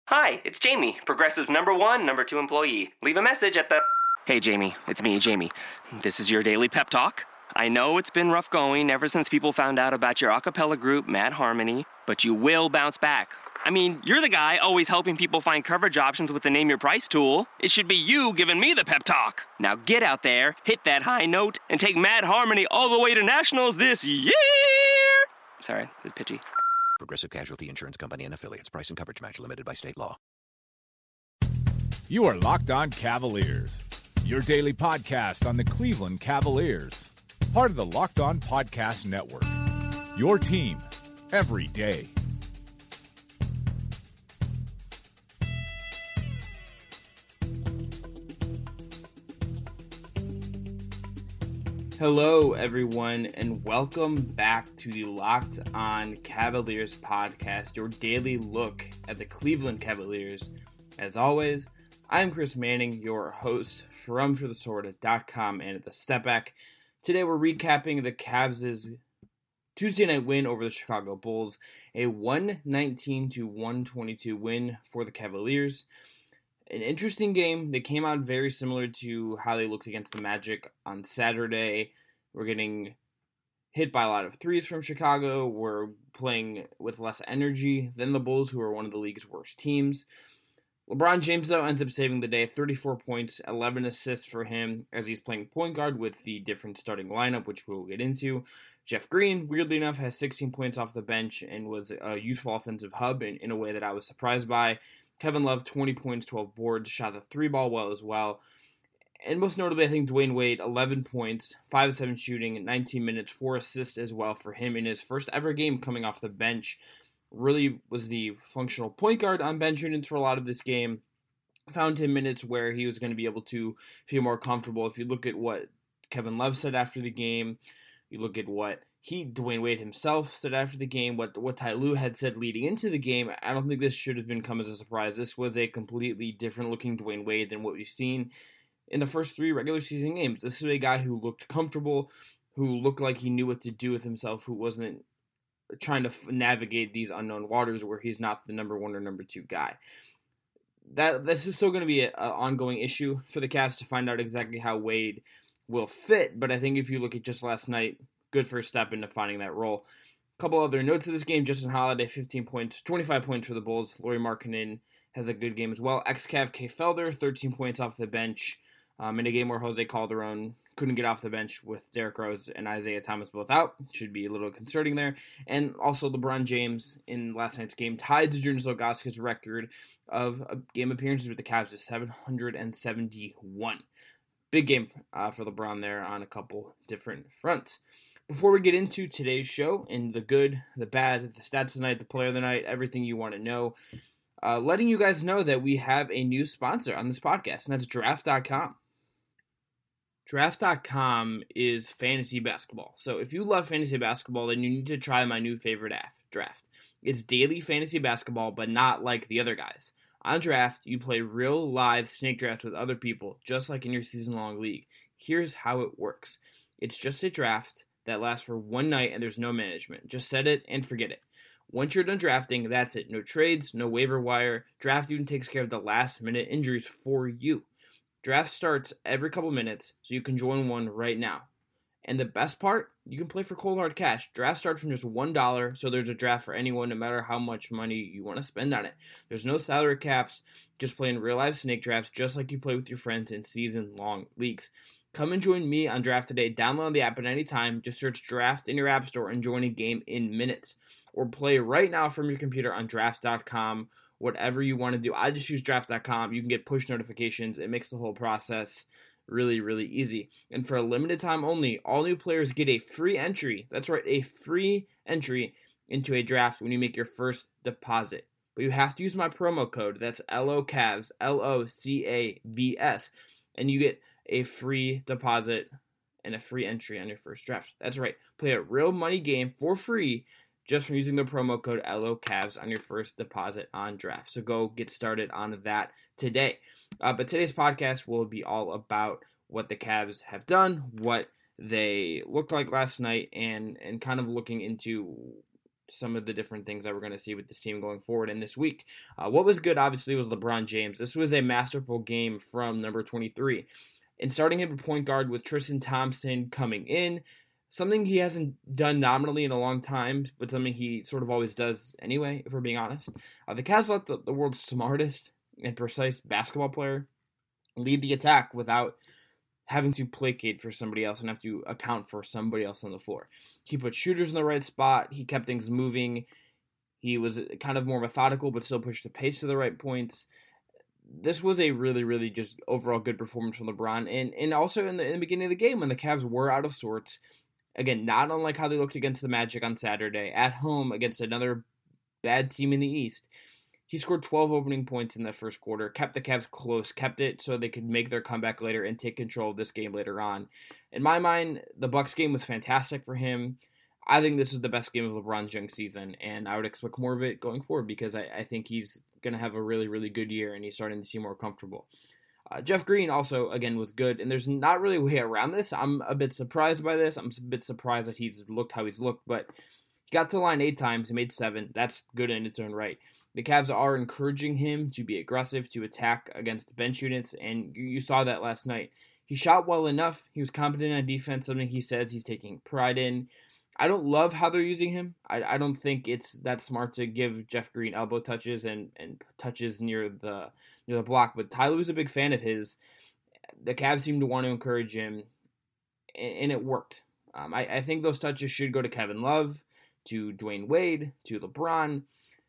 Hi, it's Jamie, Progressive's number 2 employee. Leave a message at the... Hey, Jamie, it's me, Jamie. This is your daily pep talk. I know it's been rough going ever since people found out about your a cappella group, Mad Harmony, but you will bounce back. I mean, you're the guy always helping people find coverage options with the Name Your Price tool. It should be you giving me the pep talk. Now get out there, hit that high note, and take Mad Harmony all the way to nationals this year! Sorry, it's pitchy. Progressive Casualty Insurance Company and Affiliates. Price and coverage match limited by state law. You are Locked On Cavaliers, your daily podcast on the Cleveland Cavaliers. Part of the Locked On Podcast Network. Your team every day. Hello, everyone, and welcome back to the Locked On Cavaliers podcast, your daily look at the Cleveland Cavaliers. As always, I'm Chris Manning, your host from ForTheSword.com and at the Step Back. Today, we're recapping the Cavs' Tuesday night win over the Chicago Bulls, a 119-122 win for the Cavaliers. An interesting game. They came out very similar to how they looked against the Magic on Saturday. We're getting hit by a lot of threes from Chicago. We're playing with less energy than the Bulls, who are one of the league's worst teams. LeBron James, though, ends up saving the day. 34 points, 11 assists for him as he's playing point guard with the different starting lineup, which we'll get into. Jeff Green, weirdly enough, has 16 points off the bench and was a useful offensive hub in a way that I was surprised by. Kevin Love, 20 points, 12 boards, shot the three ball well as well. And most notably, I think Dwayne Wade, 11 points, 5-7 shooting, 19 minutes, 4 assists as well for him in his first ever game coming off the bench. Really was the functional point guard on bench units for a lot of this game. Found him minutes where he was going to be able to feel more comfortable. If you look at what Kevin Love said after the game, you look at what Dwayne Wade himself said after the game, what Ty Lue had said leading into the game, I don't think this should have come as a surprise. This was a completely different looking Dwayne Wade than what we've seen in the first 3 regular season games. This is a guy who looked comfortable, who looked like he knew what to do with himself, who wasn't trying to navigate these unknown waters where he's not the number 1 or number 2 guy. This is still going to be an ongoing issue for the Cavs to find out exactly how Wade will fit, but I think if you look at just last night, good first step into finding that role. A couple other notes of this game. Justin Holiday, 15 points, 25 points for the Bulls. Lauri Markkanen has a good game as well. Ex-Cav Kay Felder, 13 points off the bench in a game where Jose Calderon couldn't get off the bench with Derrick Rose and Isaiah Thomas both out. Should be a little concerning there. And also LeBron James in last night's game tied Zydrunas Ilgauskas' record of game appearances with the Cavs with 771. Big game for LeBron there on a couple different fronts. Before we get into today's show and the good, the bad, the stats tonight, the player of the night, everything you want to know, letting you guys know that we have a new sponsor on this podcast, and that's Draft.com. Draft.com is fantasy basketball. So if you love fantasy basketball, then you need to try my new favorite app, Draft. It's daily fantasy basketball, but not like the other guys. On Draft, you play real live snake drafts with other people, just like in your season-long league. Here's how it works. It's just a draft that lasts for one night and there's no management. Just set it and forget it. Once you're done drafting, that's it. No trades, no waiver wire. Draft even takes care of the last-minute injuries for you. Draft starts every couple minutes, so you can join one right now. And the best part, you can play for cold hard cash. Draft starts from just $1, so there's a draft for anyone no matter how much money you want to spend on it. There's no salary caps, just playing real live snake drafts just like you play with your friends in season-long leagues. Come and join me on Draft today. Download the app at any time. Just search Draft in your app store and join a game in minutes. Or play right now from your computer on Draft.com. Whatever you want to do. I just use Draft.com. You can get push notifications. It makes the whole process really, really easy. And for a limited time only, all new players get a free entry. That's right, a free entry into a draft when you make your first deposit. But you have to use my promo code. That's LOCAVS, LOCAVS. And you get a free deposit and a free entry on your first draft. That's right. Play a real money game for free just from using the promo code LOCAVS on your first deposit on draft. So go get started on that today. But today's podcast will be all about what the Cavs have done, what they looked like last night, and kind of looking into some of the different things that we're going to see with this team going forward in this week. What was good, obviously, was LeBron James. This was a masterful game from number 23. And starting him at point guard with Tristan Thompson coming in, something he hasn't done nominally in a long time, but something he sort of always does anyway, if we're being honest. The Cavs let the world's smartest and precise basketball player lead the attack without having to placate for somebody else and have to account for somebody else on the floor. He put shooters in the right spot. He kept things moving. He was kind of more methodical, but still pushed the pace to the right points. This was a really, really just overall good performance from LeBron. And also in the beginning of the game when the Cavs were out of sorts, again, not unlike how they looked against the Magic on Saturday, at home against another bad team in the East, he scored 12 opening points in the first quarter, kept the Cavs close, kept it so they could make their comeback later and take control of this game later on. In my mind, the Bucks game was fantastic for him. I think this was the best game of LeBron's young season, and I would expect more of it going forward because I think he's going to have a really, really good year, and he's starting to seem more comfortable. Jeff Green also, again, was good, and there's not really a way around this. I'm a bit surprised by this. I'm a bit surprised that he's looked how he's looked, but he got to the line 8 times. He made 7. That's good in its own right. The Cavs are encouraging him to be aggressive, to attack against bench units, and you saw that last night. He shot well enough. He was competent on defense, something he says he's taking pride in. I don't love how they're using him. I don't think it's that smart to give Jeff Green elbow touches and touches near the block, but Ty Lue's a big fan of his. The Cavs seem to want to encourage him, and it worked. I think those touches should go to Kevin Love, to Dwayne Wade, to LeBron.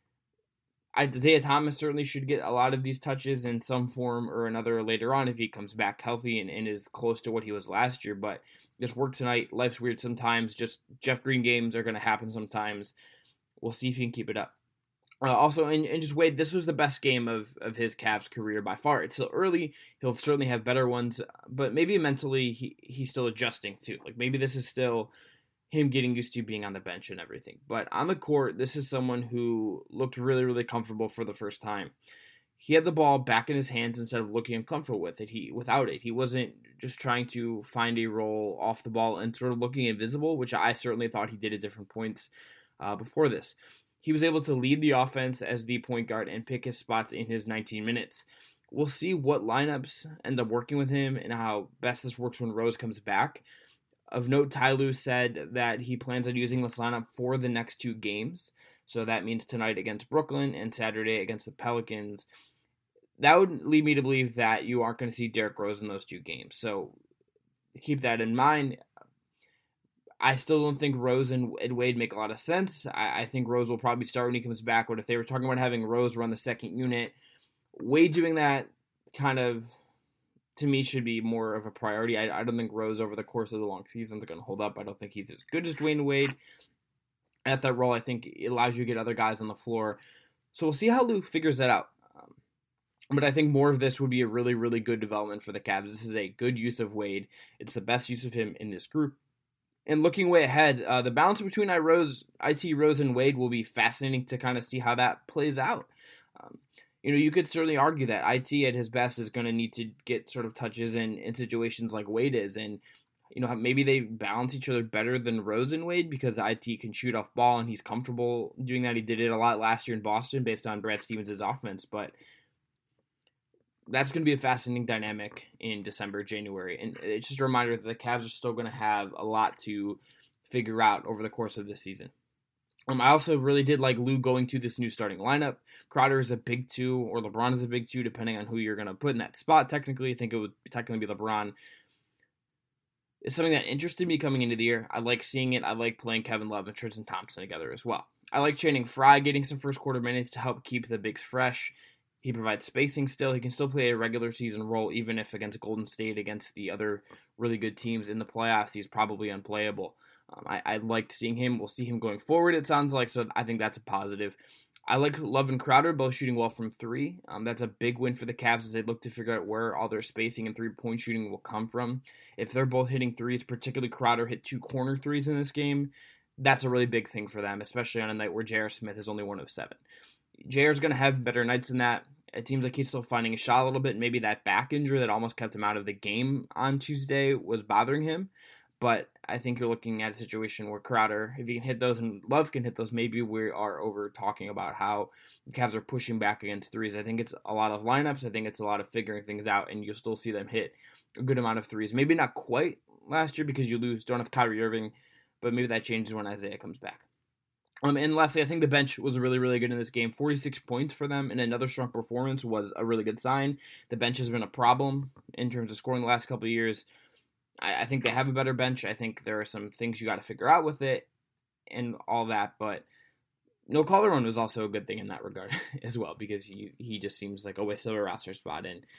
Isaiah Thomas certainly should get a lot of these touches in some form or another later on if he comes back healthy and is close to what he was last year. But this worked tonight. Life's weird sometimes. Just Jeff Green games are going to happen sometimes. We'll see if he can keep it up. Also, and just Wade, this was the best game of his Cavs career by far. It's still early. He'll certainly have better ones, but maybe mentally he's still adjusting too. Like maybe this is still him getting used to being on the bench and everything. But on the court, this is someone who looked really, really comfortable for the first time. He had the ball back in his hands instead of looking uncomfortable with it. Without it. He wasn't just trying to find a role off the ball and sort of looking invisible, which I certainly thought he did at different points before this. He was able to lead the offense as the point guard and pick his spots in his 19 minutes. We'll see what lineups end up working with him and how best this works when Rose comes back. Of note, Ty Lue said that he plans on using this lineup for the next 2 games. So that means tonight against Brooklyn and Saturday against the Pelicans. That would lead me to believe that you aren't going to see Derrick Rose in those 2 games. So keep that in mind. I still don't think Rose and Wade make a lot of sense. I think Rose will probably start when he comes back. But if they were talking about having Rose run the second unit, Wade doing that kind of, to me, should be more of a priority. I don't think Rose over the course of the long season is going to hold up. I don't think he's as good as Dwayne Wade at that role. I think it allows you to get other guys on the floor. So we'll see how Lue figures that out. But I think more of this would be a really, really good development for the Cavs. This is a good use of Wade. It's the best use of him in this group. And looking way ahead, the balance between IT, Rose, and Wade will be fascinating to kind of see how that plays out. You could certainly argue that IT at his best is going to need to get sort of touches in situations like Wade is. And, maybe they balance each other better than Rose and Wade because IT can shoot off ball and he's comfortable doing that. He did it a lot last year in Boston based on Brad Stevens' offense. But that's going to be a fascinating dynamic in December, January. And it's just a reminder that the Cavs are still going to have a lot to figure out over the course of this season. I also really did like Lue going to this new starting lineup. Crowder is a big 2, or LeBron is a big 2, depending on who you're going to put in that spot. Technically, I think it would technically be LeBron. It's something that interested me coming into the year. I like seeing it. I like playing Kevin Love and Tristan Thompson together as well. I like Channing Frye getting some first quarter minutes to help keep the bigs fresh. He provides spacing still. He can still play a regular season role, even if against Golden State, against the other really good teams in the playoffs, he's probably unplayable. I liked seeing him. We'll see him going forward, it sounds like, so I think that's a positive. I like Love and Crowder both shooting well from 3. That's a big win for the Cavs as they look to figure out where all their spacing and three-point shooting will come from. If they're both hitting threes, particularly Crowder hit 2 corner threes in this game, that's a really big thing for them, especially on a night where J.R. Smith is only 1 of 7. J.R.'s going to have better nights than that. It seems like he's still finding a shot a little bit. Maybe that back injury that almost kept him out of the game on Tuesday was bothering him. But I think you're looking at a situation where Crowder, if he can hit those and Love can hit those, maybe we are over talking about how the Cavs are pushing back against threes. I think it's a lot of lineups. I think it's a lot of figuring things out, and you'll still see them hit a good amount of threes. Maybe not quite last year because you don't have Kyrie Irving, but maybe that changes when Isaiah comes back. And lastly, I think the bench was really, really good in this game. 46 points for them, and another strong performance was a really good sign. The bench has been a problem in terms of scoring the last couple of years. I think they have a better bench. I think there are some things you got to figure out with it and all that, but no Calderon was also a good thing in that regard as well, because he just seems like a waste of a roster spot. And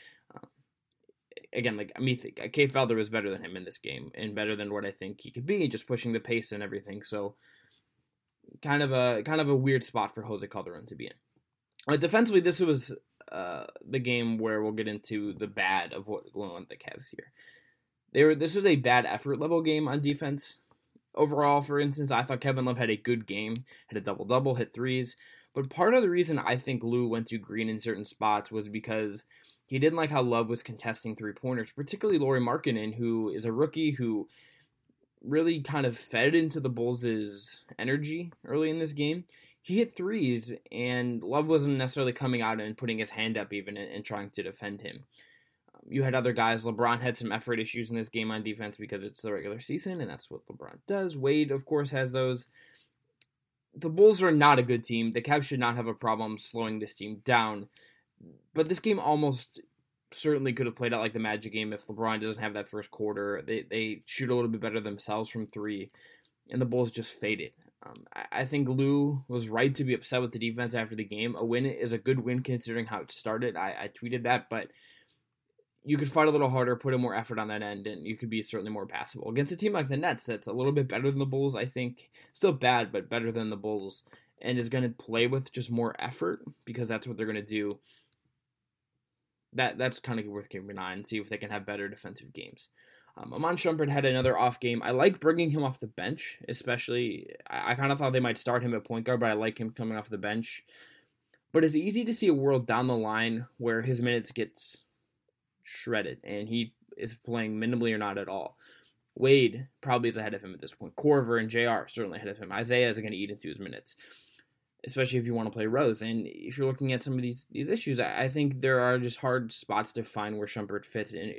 again, like Kay Felder was better than him in this game and better than what I think he could be, just pushing the pace and everything. So kind of a weird spot for Jose Calderon to be in. Defensively, this was the game where we'll get into the bad of what going on with the Cavs here. This was a bad effort level game on defense. Overall, for instance, I thought Kevin Love had a good game, had a double-double, hit threes. But part of the reason I think Lou went to Green in certain spots was because he didn't like how Love was contesting three-pointers, particularly Lauri Markkanen, who is a rookie who really kind of fed into the Bulls' energy early in this game. He hit threes, and Love wasn't necessarily coming out and putting his hand up even and trying to defend him. You had other guys. LeBron had some effort issues in this game on defense because it's the regular season, and that's what LeBron does. Wade, of course, has those. The Bulls are not a good team. The Cavs should not have a problem slowing this team down. But this game almost certainly could have played out like the Magic game if LeBron doesn't have that first quarter. They shoot a little bit better themselves from three, and the Bulls just faded. I think Lou was right to be upset with the defense after the game. A win is a good win considering how it started. I tweeted that, but you could fight a little harder, put in more effort on that end, and you could be certainly more passable. Against a team like the Nets that's a little bit better than the Bulls, I think. Still bad, but better than the Bulls, and is going to play with just more effort because that's what they're going to do. That's kind of worth keeping an eye on and see if they can have better defensive games. Iman Shumpert had another off game. I like bringing him off the bench, especially. I kind of thought they might start him at point guard, but I like him coming off the bench. But it's easy to see a world down the line where his minutes gets shredded, and he is playing minimally or not at all. Wade probably is ahead of him at this point. Korver and JR certainly ahead of him. Isaiah isn't going to eat into his minutes, especially if you want to play Rose. And if you're looking at some of these issues, I think there are just hard spots to find where Shumpert fits in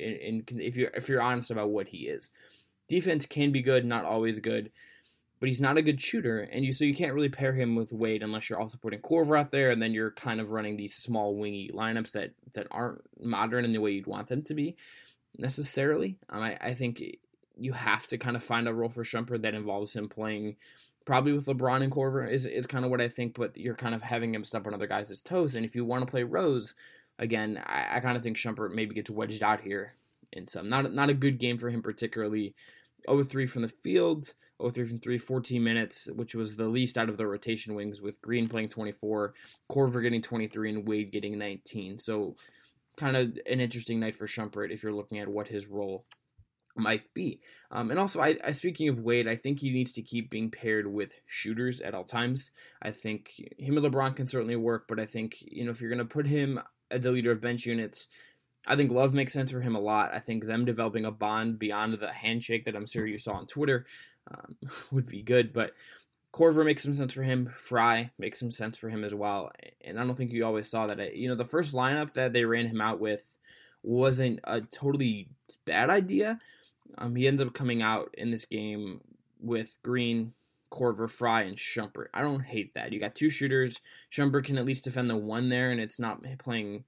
if you're honest about what he is. Defense can be good, not always good, but he's not a good shooter, and so you can't really pair him with Wade unless you're also putting Korver out there, and then you're kind of running these small wingy lineups that aren't modern in the way you'd want them to be necessarily. I think you have to kind of find a role for Shumpert that involves him playing probably with LeBron and Korver is kind of what I think, but you're kind of having him step on other guys' toes, and if you want to play Rose, again, I kind of think Shumpert maybe gets wedged out here in some. Not a good game for him particularly. 0-3 from the field, 0-3 from 3, 14 minutes, which was the least out of the rotation wings, with Green playing 24, Korver getting 23, and Wade getting 19. So kind of an interesting night for Shumpert if you're looking at what his role might be. And also, I speaking of Wade, I think he needs to keep being paired with shooters at all times. I think him and LeBron can certainly work, but I think, if you're going to put him as the leader of bench units, I think Love makes sense for him a lot. I think them developing a bond beyond the handshake that I'm sure you saw on Twitter would be good. But Korver makes some sense for him. Fry makes some sense for him as well. And I don't think you always saw that. The first lineup that they ran him out with wasn't a totally bad idea. He ends up coming out in this game with Green, Korver, Fry, and Shumpert. I don't hate that. You got two shooters. Shumpert can at least defend the one there, and it's not playing.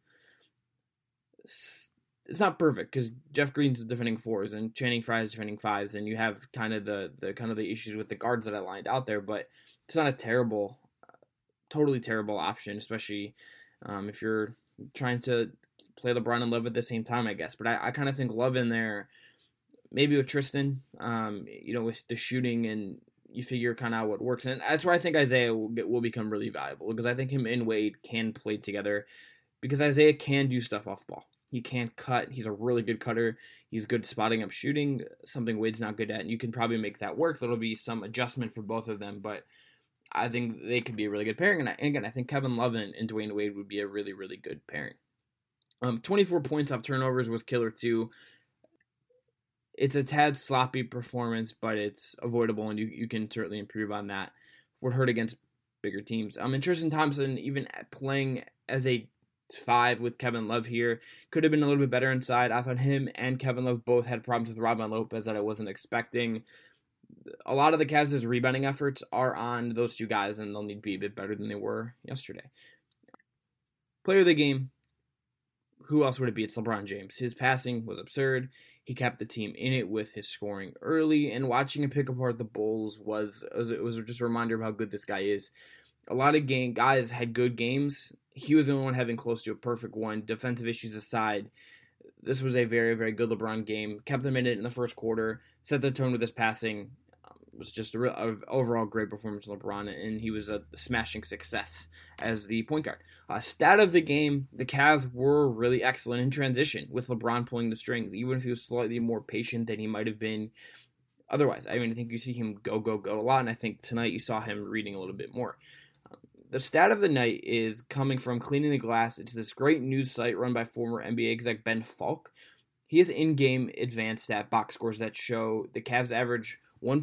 It's not perfect because Jeff Green's defending fours and Channing Frye is defending fives, and you have kind of the issues with the guards that I lined out there. But it's not a totally terrible option, especially if you're trying to play LeBron and Love at the same time, I guess. But I kind of think Love in there, maybe with Tristan, with the shooting, and you figure kind of out what works. And that's where I think Isaiah will become really valuable, because I think him and Wade can play together, because Isaiah can do stuff off ball. He can't cut. He's a really good cutter. He's good spotting up shooting, something Wade's not good at. And you can probably make that work. There'll be some adjustment for both of them, but I think they could be a really good pairing. And again, I think Kevin Love and Dwayne Wade would be a really, really good pairing. 24 points off turnovers was killer too. it's a tad sloppy performance, but it's avoidable, and you can certainly improve on that. Would hurt against bigger teams. And Tristan Thompson, even playing as a 5 with Kevin Love here, could have been a little bit better inside. I thought him and Kevin Love both had problems with Robin Lopez that I wasn't expecting. A lot of the Cavs' rebounding efforts are on those two guys, and they'll need to be a bit better than they were yesterday. Player of the game, who else would it be? It's LeBron James. His passing was absurd. He kept the team in it with his scoring early, and watching him pick apart the Bulls was just a reminder of how good this guy is. A lot of guys had good games. He was the only one having close to a perfect one. Defensive issues aside, this was a very, very good LeBron game. Kept them in it in the first quarter, set the tone with his passing. It was just a overall great performance from LeBron, and he was a smashing success as the point guard. Stat of the game, the Cavs were really excellent in transition with LeBron pulling the strings, even if he was slightly more patient than he might have been otherwise. I think you see him go a lot, and I think tonight you saw him reading a little bit more. The stat of the night is coming from Cleaning the Glass. It's this great news site run by former NBA exec Ben Falk. He has in-game advanced stat box scores that show the Cavs average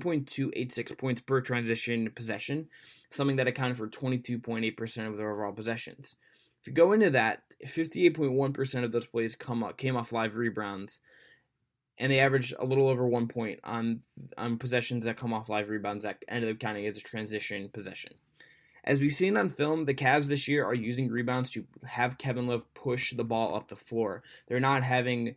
1.286 points per transition possession, something that accounted for 22.8% of their overall possessions. If you go into that, 58.1% of those plays came off live rebounds, and they averaged a little over 1 point on possessions that come off live rebounds that ended up counting as a transition possession. As we've seen on film, the Cavs this year are using rebounds to have Kevin Love push the ball up the floor. They're not having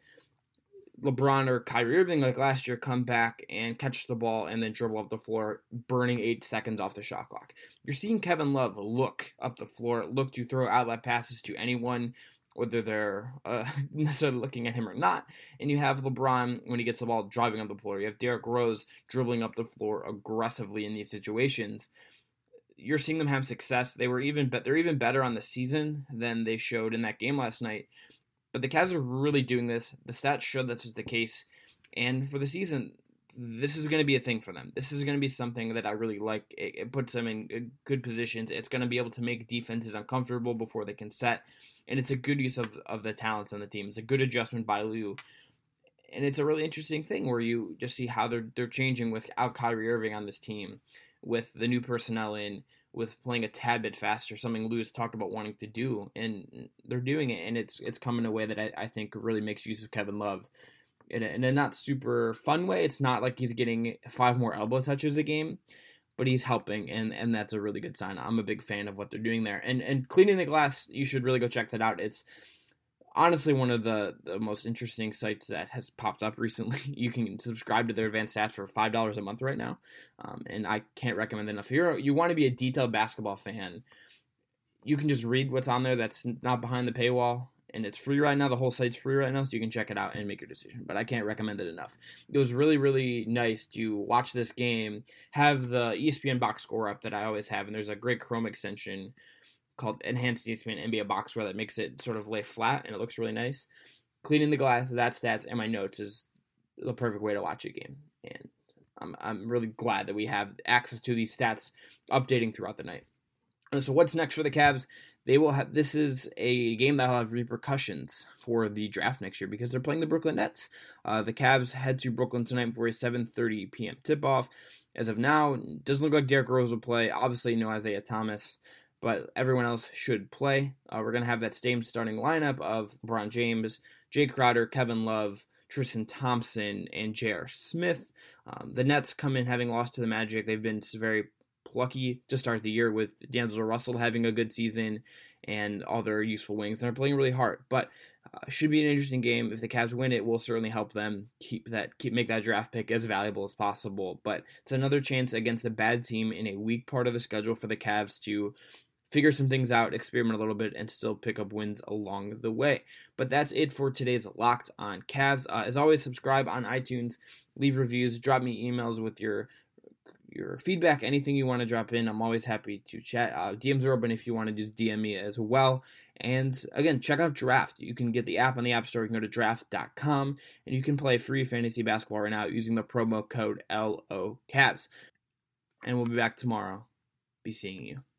LeBron or Kyrie Irving like last year come back and catch the ball and then dribble up the floor, burning 8 seconds off the shot clock. You're seeing Kevin Love look up the floor, look to throw outlet passes to anyone, whether they're necessarily looking at him or not. And you have LeBron, when he gets the ball, driving up the floor. You have Derrick Rose dribbling up the floor aggressively in these situations. You're seeing them have success. They're even better on the season than they showed in that game last night. But the Cavs are really doing this. The stats show that's just the case. And for the season, this is going to be a thing for them. This is going to be something that I really like. It puts them in good positions. It's going to be able to make defenses uncomfortable before they can set. And it's a good use of the talents on the team. It's a good adjustment by Lou. And it's a really interesting thing where you just see how they're changing without Kyrie Irving on this team, with the new personnel in, with playing a tad bit faster, something Lewis talked about wanting to do, and they're doing it, and it's come in a way that I think really makes use of Kevin Love in a not super fun way. It's not like he's getting 5 more elbow touches a game, but he's helping, and that's a really good sign. I'm a big fan of what they're doing there. And Cleaning the Glass, you should really go check that out. It's honestly one of the most interesting sites that has popped up recently. You can subscribe to their advanced stats for $5 a month right now, and I can't recommend it enough. If you want to be a detailed basketball fan, you can just read what's on there that's not behind the paywall, and it's free right now. The whole site's free right now, so you can check it out and make your decision, but I can't recommend it enough. It was really, really nice to watch this game, have the ESPN box score up that I always have, and there's a great Chrome extension called Enhanced ESPN NBA Box Score that makes it sort of lay flat, and it looks really nice. Cleaning the Glass, that stats, and my notes is the perfect way to watch a game, and I'm really glad that we have access to these stats updating throughout the night. So what's next for the Cavs? This is a game that will have repercussions for the draft next year because they're playing the Brooklyn Nets. The Cavs head to Brooklyn tonight for a 7:30 p.m. tip-off. As of now, it doesn't look like Derrick Rose will play. Obviously, no Isaiah Thomas, but everyone else should play. We're going to have that same starting lineup of LeBron James, Jay Crowder, Kevin Love, Tristan Thompson, and J.R. Smith. The Nets come in having lost to the Magic. They've been very lucky to start the year with D'Angelo Russell having a good season and all their useful wings. They're playing really hard, but should be an interesting game. If the Cavs win, it will certainly help them make that draft pick as valuable as possible. But it's another chance against a bad team in a weak part of the schedule for the Cavs to figure some things out, experiment a little bit, and still pick up wins along the way. But that's it for today's Locked on Cavs. As always, subscribe on iTunes, leave reviews, drop me emails with your feedback, anything you want to drop in. I'm always happy to chat. DMs are open if you want to just DM me as well. And again, check out Draft. You can get the app on the App Store. You can go to draft.com, and you can play free fantasy basketball right now using the promo code LOCAVS. And we'll be back tomorrow. Be seeing you.